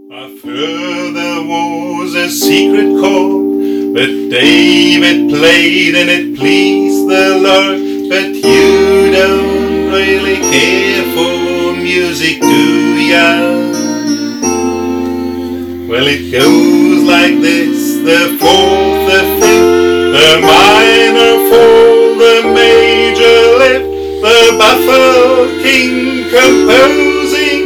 I've heard there was a secret chord that David played and it pleased the Lord, but you don't really care for music, do ya? Well, it goes like this: the fourth, the fifth, the minor fall, the major lift, the Buffalo King composing